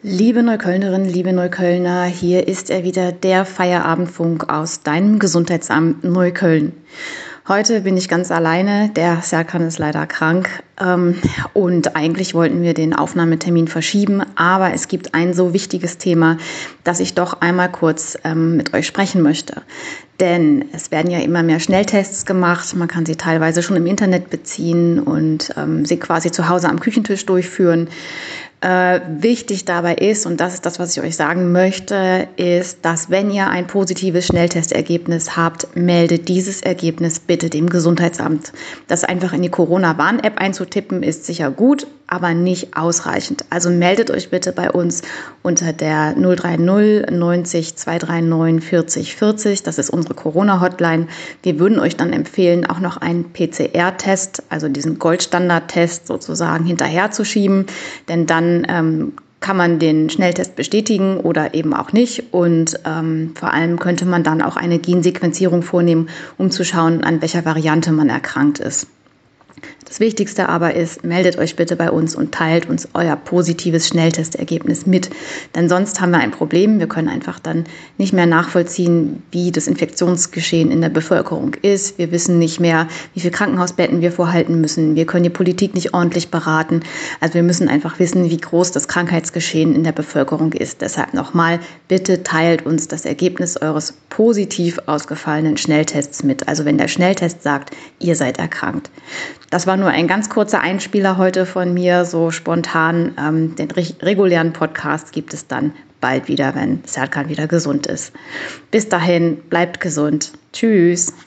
Liebe Neuköllnerinnen, liebe Neuköllner, hier ist er wieder, der Feierabendfunk aus deinem Gesundheitsamt Neukölln. Heute bin ich ganz alleine, der Serkan ist leider krank und eigentlich wollten wir den Aufnahmetermin verschieben, aber es gibt ein so wichtiges Thema, dass ich doch einmal kurz mit euch sprechen möchte. Denn es werden ja immer mehr Schnelltests gemacht, man kann sie teilweise schon im Internet beziehen und sie quasi zu Hause am Küchentisch durchführen. Wichtig dabei ist, und das ist das, was ich euch sagen möchte, ist, dass wenn ihr ein positives Schnelltestergebnis habt, meldet dieses Ergebnis bitte dem Gesundheitsamt. Das einfach in die Corona-Warn-App einzutippen ist sicher gut, aber nicht ausreichend. Also meldet euch bitte bei uns unter der 030 90 239 40 40. Das ist unsere Corona-Hotline. Wir würden euch dann empfehlen, auch noch einen PCR-Test, also diesen Goldstandard-Test sozusagen hinterherzuschieben, denn dann kann man den Schnelltest bestätigen oder eben auch nicht. Und vor allem könnte man dann auch eine Gensequenzierung vornehmen, um zu schauen, an welcher Variante man erkrankt ist. Das Wichtigste aber ist, meldet euch bitte bei uns und teilt uns euer positives Schnelltestergebnis mit. Denn sonst haben wir ein Problem. Wir können einfach dann nicht mehr nachvollziehen, wie das Infektionsgeschehen in der Bevölkerung ist. Wir wissen nicht mehr, wie viele Krankenhausbetten wir vorhalten müssen. Wir können die Politik nicht ordentlich beraten. Also wir müssen einfach wissen, wie groß das Krankheitsgeschehen in der Bevölkerung ist. Deshalb nochmal, bitte teilt uns das Ergebnis eures positiv ausgefallenen Schnelltests mit. Also wenn der Schnelltest sagt, ihr seid erkrankt. Das war nur ein ganz kurzer Einspieler heute von mir, so spontan. Den regulären Podcast gibt es dann bald wieder, wenn Serkan wieder gesund ist. Bis dahin, bleibt gesund. Tschüss.